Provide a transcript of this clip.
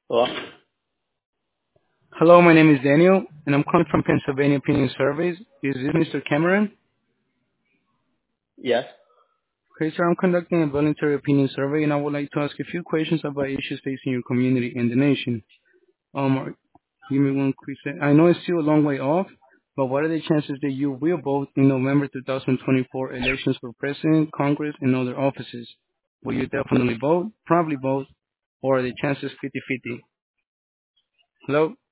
Hello? Hello, my name is Daniel, and I'm calling from Pennsylvania Opinion Surveys. Is this Mr. Cameron? Yes. Okay, sir, I'm conducting a voluntary opinion survey, and I would like to ask a few questions about issues facing your community and the nation. Give me one quick second. I know it's still a long way off, but what are the chances that you will vote in November 2024 elections for president, Congress, and other offices? Will you definitely vote, probably vote, or are the chances 50-50? Hello?